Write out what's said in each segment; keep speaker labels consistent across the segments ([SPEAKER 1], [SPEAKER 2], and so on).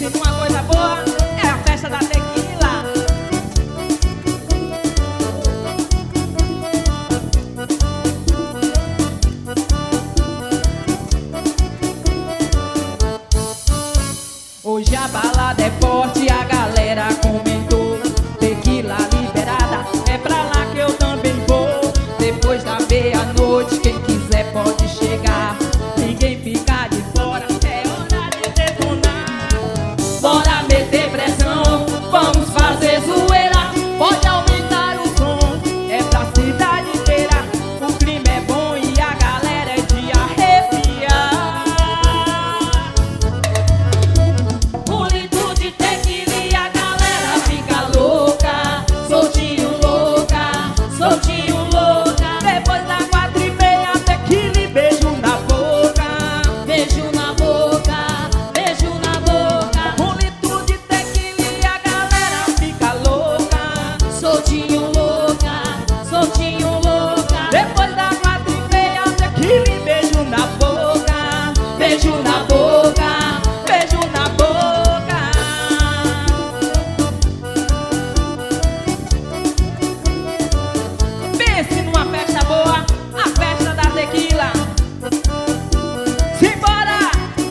[SPEAKER 1] Pense numa coisa boa, é a festa da tequila. Hoje a balada é forte, a galera comentou. Tequila liberada, é pra lá que eu também vou. Depois da meia-noite, quem quiser pode chegar. Ninguém fica de fora, é hora de detonar. Bora meter pressão, vamos fazer zoeira. Pode aumentar o som, é pra cidade inteira. O clima é bom e a galera é de arrepiar. Um litro de tequila e a galera fica louca. Soltinho louca, soltinho louca. Depois da 4h30, tequila e beijo na boca. Beijo na boca, beijo na boca. Um litro de tequila e a galera fica louca. Soltinho louca, soltinho louca. Depois da 4h30, tequila e beijo na boca. Beijo na boca, beijo na boca. Pense numa festa boa, a festa da tequila. Simbora!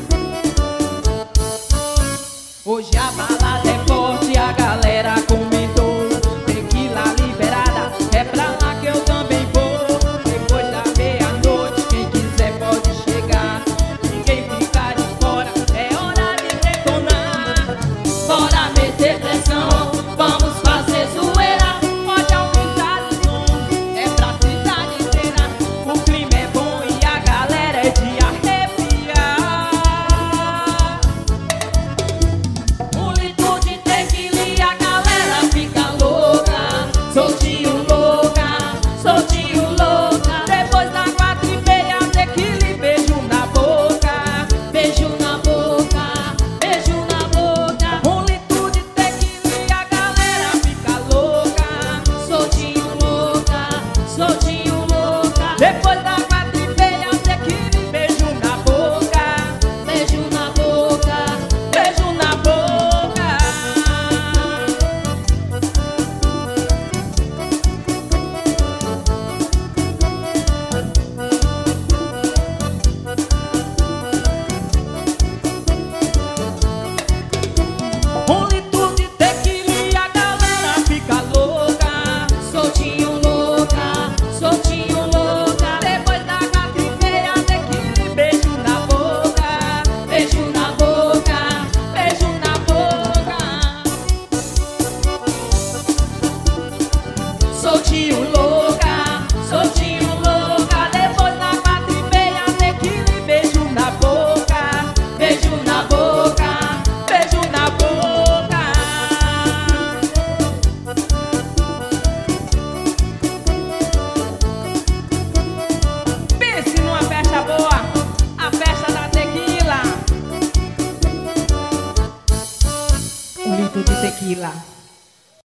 [SPEAKER 1] Hoje a balada é forte, a galera comentou. Tequila liberada, é pra lá que eu também vou. Depois da meia-noite, quem quiser pode chegar. Ninguém fica de fora, é hora de detonar. Bora meter pressão, vamos fazer zoeira. Pode aumentar o som, é pra cidade inteira. O clima é bom e a galera é de arrepiar. Um litro de tequila e a galera fica louca. Soltinho louca, soltinho louca. Depois da 4h30, tequila e beijo na boca. Beijo na boca, beijo na boca. Um litro de tequila e a galera fica louca. Soltinho louca, soltinho louca. Depois da 4h30, tequila e beijo na boca. Beijo na boca, beijo na boca. Um litro de tequila e a galera fica louca. Soltinho louca, soltinho louca. Depois da 4h30, tequila e beijo na boca. Beijo na boca, beijo na boca. Soltinho louca, soltinho louca. Depois da 4h30, tequila e beijo na boca. Beijo na boca, beijo na boca. Pense numa festa boa, a festa da tequila. Um litro de tequila.